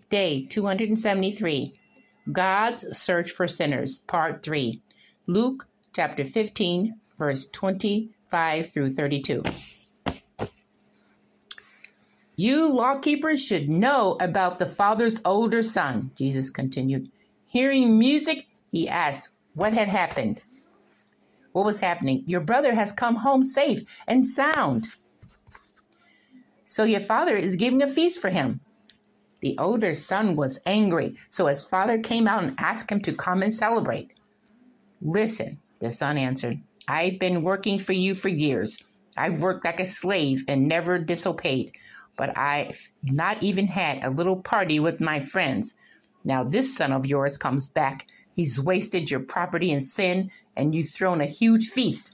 Day 273, God's Search for Sinners, Part 3, Luke chapter 15, verse 25 through 32. You law-keepers should know about the father's older son, Jesus continued. Hearing music, he asked what had happened. What was happening? Your brother has come home safe and sound. So your father is giving a feast for him. The older son was angry, so his father came out and asked him to come and celebrate. Listen, the son answered, I've been working for you for years. I've worked like a slave and never disobeyed, but I've not even had a little party with my friends. Now this son of yours comes back. He's wasted your property in sin, and you've thrown a huge feast.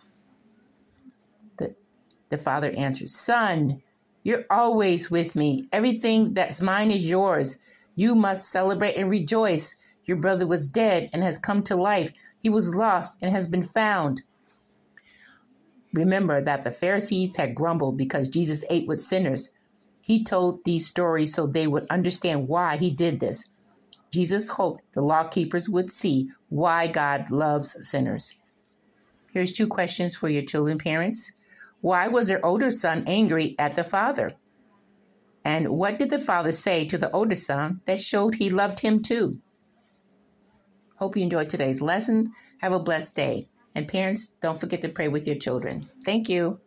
The father answered, Son, you're always with me. Everything that's mine is yours. You must celebrate and rejoice. Your brother was dead and has come to life. He was lost and has been found. Remember that the Pharisees had grumbled because Jesus ate with sinners. He told these stories so they would understand why he did this. Jesus hoped the law keepers would see why God loves sinners. Here's 2 questions for your children, parents. Why was their older son angry at the father? And what did the father say to the older son that showed he loved him too? Hope you enjoyed today's lesson. Have a blessed day. And parents, don't forget to pray with your children. Thank you.